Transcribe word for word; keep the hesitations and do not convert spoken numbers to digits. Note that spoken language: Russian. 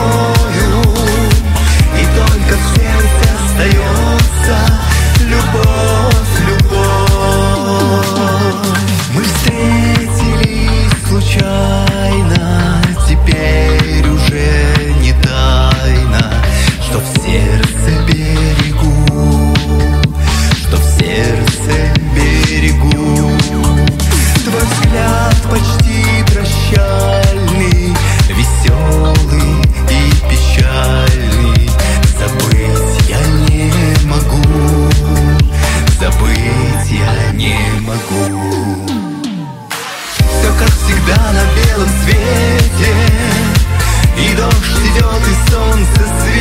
тобою, и только в сердце остается любовь, любовь. Мы встретились случайно, теперь уже не тайна, что в сердце берегу, что в сердце берегу. Твой взгляд почти прощальный, веселый и печальный. Забыть я не могу, забыть я не могу. Все как всегда на белом свете, и дождь идет, и солнце светит.